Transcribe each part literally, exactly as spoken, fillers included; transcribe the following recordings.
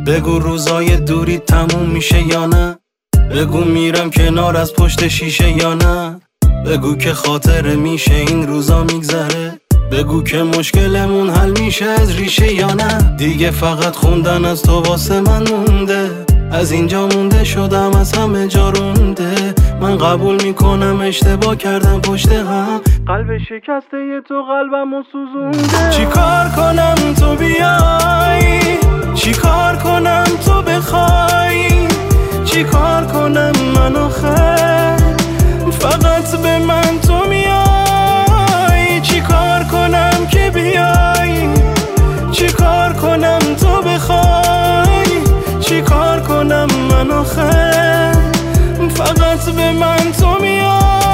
بگو روزای دوری تموم میشه یا نه، بگو میرم کنار از پشت شیشه یا نه، بگو که خاطره میشه این روزا میگذره، بگو که مشکلمون حل میشه از ریشه یا نه. دیگه فقط خوندن از تو واسه من مونده، از اینجا مونده شدم از همه جا رونده. من قبول میکنم اشتباه کردم پشت هم، قلب شکسته ی تو قلبمو سوزونده. چی کار کنم تو بیای، چی کار کنم تو بخوای، چی کار کنم من آخر فقط به من تو میای. چی کار کنم که بیای، چی کار کنم تو بخوای، چی کار کنم من آخر فقط به من تو میای.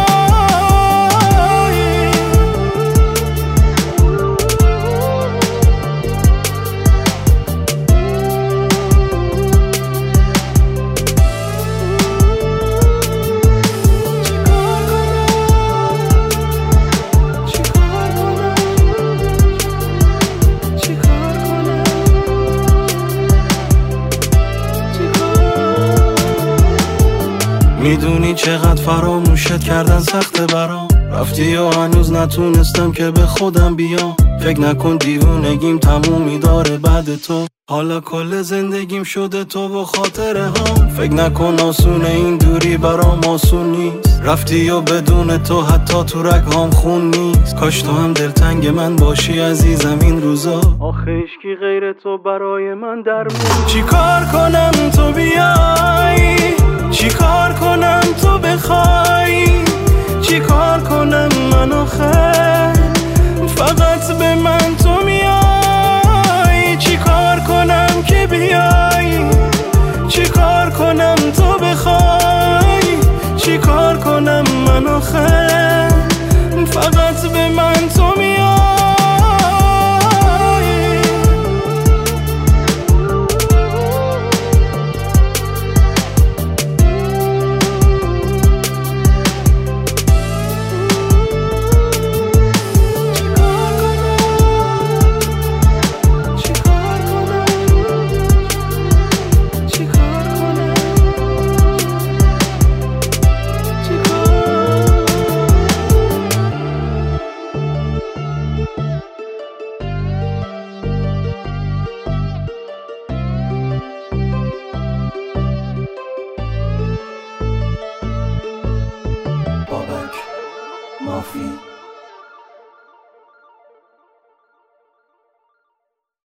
میدونی چقدر فراموشت کردن سخته برام، رفتی و هنوز نتونستم که به خودم بیام. فکر نکن دیوونگیم تمومی داره بعد تو، حالا کل زندگیم شده تو و خاطره هم. فکر نکن آسونه این دوری برام آسون نیست، رفتی و بدون تو حتی تو رگام خون نیست. کاش تو هم دلتنگ من باشی عزیزم این روزا، آخه عشقی غیر تو برای من درمون. چی کار کنم تو بیای، چی کار کنم تو بخوای، چی کار کنم من آخر فقط به من تو میای. چی کار کنم که بیای، چی کار کنم تو بخوای، چی کار کنم من آخر فقط به من تو میای. Mafia.